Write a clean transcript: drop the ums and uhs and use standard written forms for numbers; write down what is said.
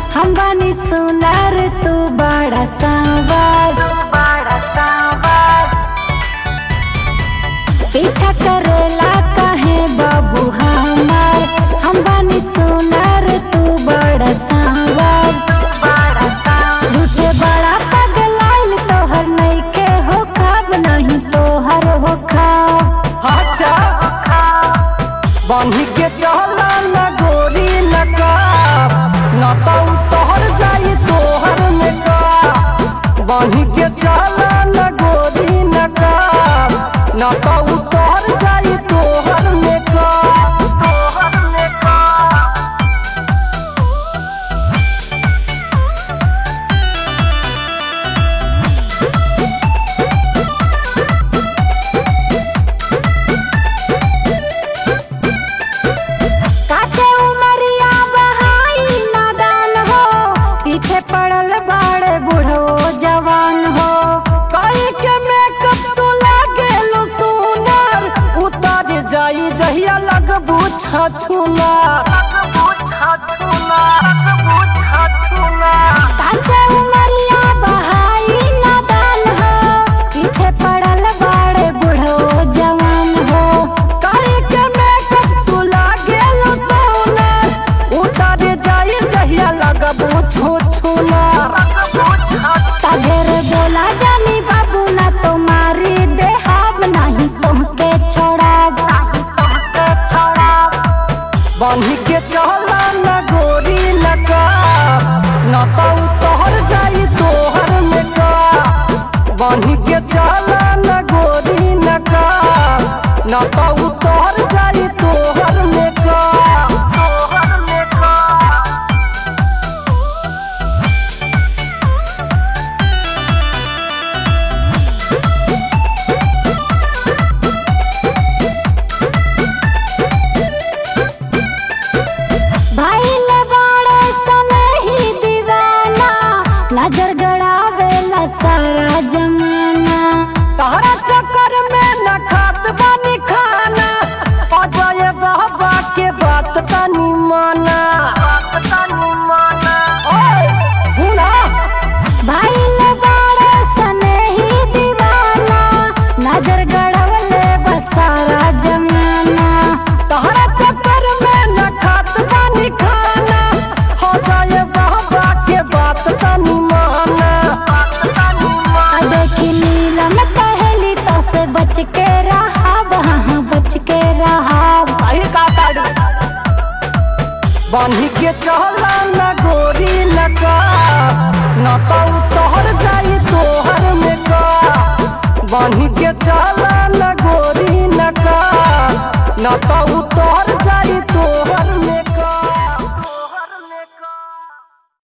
हम बानी सुनार तू बड़ा सांवर। पीछा करेला काहे बाबू हमार, हम बानी सुनार तू बड़ा सांवर। झूठे बड़ा पगलाइल तोहर नइखे हो खाब, नहीं तोहर हो खाब। अच्छा बांधी के चला न गोरी नकाब, न तो तोहर जाई तोहर में का। बांधी के चला न गोरी नकाब, न तो तोहर जाई तोहर में का। पड़ल बाड़े बूढ़ो जवान हो, काई के मेकअप तो लागेलो सुनर। उतार जाई जहिया लगबू छछुना। काचे उमरिया बहाई नादान हो, पीछे पड़ल बाड़े बूढ़ो जवान हो। काई के मेकअप तो लागेलो सुनर। उतार जाई जहिया लगबू छछुना। ताघेर बोला जानी बाबू ना तो मारी देहाब, नहीं तोहके छोड़ाब। बांधी के चला न गोरी नकाब, न तो तोहर जाई तोहर में का। बांधी के चला न गोरी नकाब, न तो तोहर जाई तोहर में का। नजर गड़ावेला सारा जमाना, तहरा चक्कर में न खात बानी खाना। अजय बाबा के बात तनी माना। सुना भाई लबाड़ा सने ही दीवाना, नजर गड़ावले बसारा जमाना। तहरा चक्कर में न खात बानी खाना। अजय बाबा के बात तनी बच के रहा, हाँ बच के रहा। बांधी के चला न गोरी नकाब, न तो तोहर जाई तोहर में का। बांधी के चला न गोरी नकाब, न तो तोहर